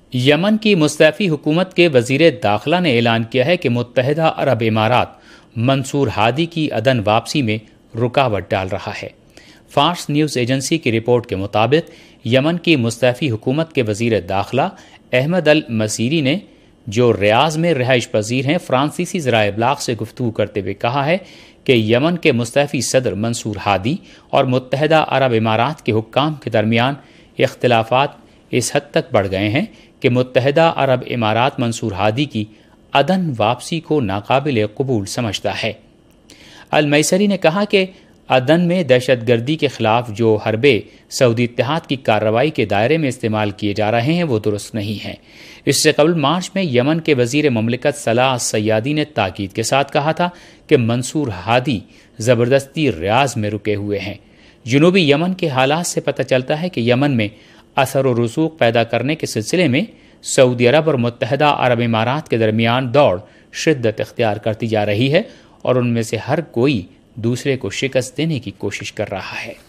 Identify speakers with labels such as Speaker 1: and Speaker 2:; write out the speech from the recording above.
Speaker 1: یمن کی مستعفی حکومت کے وزیر داخلہ نے اعلان کیا ہے کہ متحدہ عرب امارات منصور ہادی کی عدن واپسی میں رکاوٹ ڈال رہا ہے۔ فارس نیوز ایجنسی کی رپورٹ کے مطابق یمن کی مستعفی حکومت کے وزیر داخلہ احمد المسیری نے، جو ریاض میں رہائش پذیر ہیں، فرانسیسی ذرائع ابلاغ سے گفتگو کرتے ہوئے کہا ہے کہ یمن کے مستعفی صدر منصور ہادی اور متحدہ عرب امارات کے حکام کے درمیان اختلافات اس حد تک بڑھ گئے ہیں کہ متحدہ عرب امارات منصور ہادی کی عدن واپسی کو ناقابل قبول سمجھتا ہے۔ المیسری نے کہا کہ عدن میں دہشت گردی کے خلاف جو حربے سعودی اتحاد کی کارروائی کے دائرے میں استعمال کیے جا رہے ہیں وہ درست نہیں ہیں۔ اس سے قبل مارچ میں یمن کے وزیر مملکت صلاح السیادی نے تاکید کے ساتھ کہا تھا کہ منصور ہادی زبردستی ریاض میں رکے ہوئے ہیں۔ جنوبی یمن کے حالات سے پتہ چلتا ہے کہ یمن میں اثر و رسوخ پیدا کرنے کے سلسلے میں سعودی عرب اور متحدہ عرب امارات کے درمیان دوڑ شدت اختیار کرتی جا رہی ہے اور ان میں سے ہر کوئی دوسرے کو شکست دینے کی کوشش کر رہا ہے۔